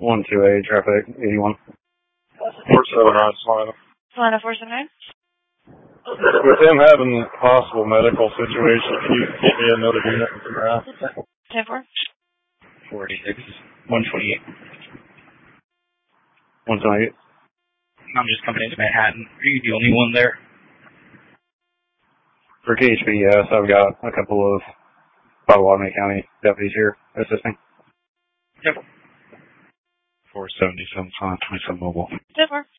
128 traffic 81. 479 Salina. Salina 479. With him having a possible medical situation, can you get me another unit from around? 10-4. 46. 128. 128. I'm just coming into Manhattan. Are you the only one there? For KHB, yes. I've got a couple of Potawatomi County deputies here assisting. Yep. 477 Salina 27 Mobile. 10-4.